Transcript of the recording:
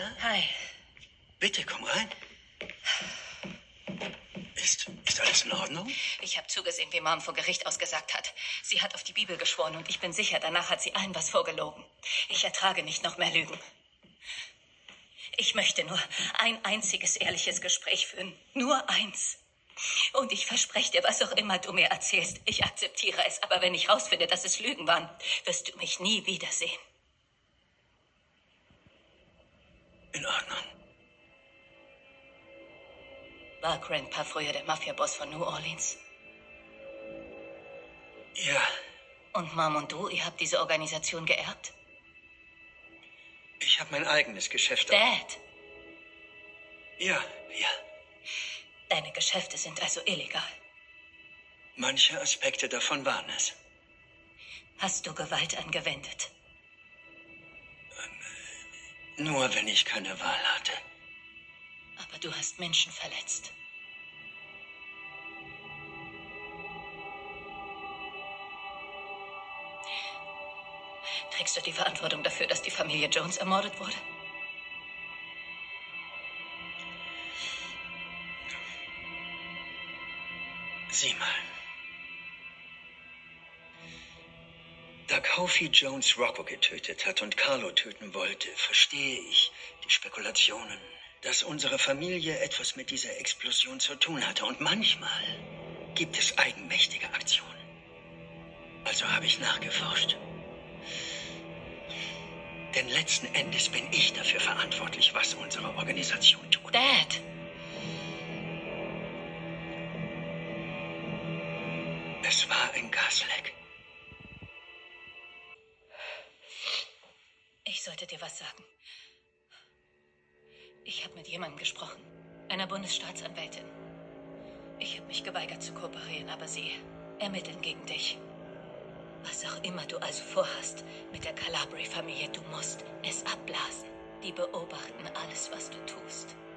Marcia? Hi. Bitte, komm rein. Ist alles in Ordnung? Ich habe zugesehen, wie Mom vor Gericht ausgesagt hat. Sie hat auf die Bibel geschworen und ich bin sicher, danach hat sie allen was vorgelogen. Ich ertrage nicht noch mehr Lügen. Ich möchte nur ein einziges ehrliches Gespräch führen. Nur eins. Und ich verspreche dir, was auch immer du mir erzählst, ich akzeptiere es. Aber wenn ich rausfinde, dass es Lügen waren, wirst du mich nie wiedersehen. In Ordnung. War Grandpa früher der Mafia-Boss von New Orleans? Ja. Und Mom und du, ihr habt diese Organisation geerbt? Ich habe mein eigenes Geschäft. Dad! Ja. Deine Geschäfte sind also illegal. Manche Aspekte davon waren es. Hast du Gewalt angewendet? Nur wenn ich keine Wahl hatte. Aber du hast Menschen verletzt. Trägst du die Verantwortung dafür, dass die Familie Jones ermordet wurde? Sieh mal. Da Kofi Jones Rocco getötet hat und Carlo töten wollte, verstehe ich die Spekulationen, dass unsere Familie etwas mit dieser Explosion zu tun hatte. Und manchmal gibt es eigenmächtige Aktionen. Also habe ich nachgeforscht. Denn letzten Endes bin ich dafür verantwortlich, was unsere Organisation tut. Dad! Es war ein Gasleck. Ich sollte dir was sagen. Ich habe mit jemandem gesprochen, einer Bundesstaatsanwältin. Ich habe mich geweigert zu kooperieren, aber sie ermitteln gegen dich. Was auch immer du also vorhast mit der Calabri-Familie, du musst es abblasen. Die beobachten alles, was du tust.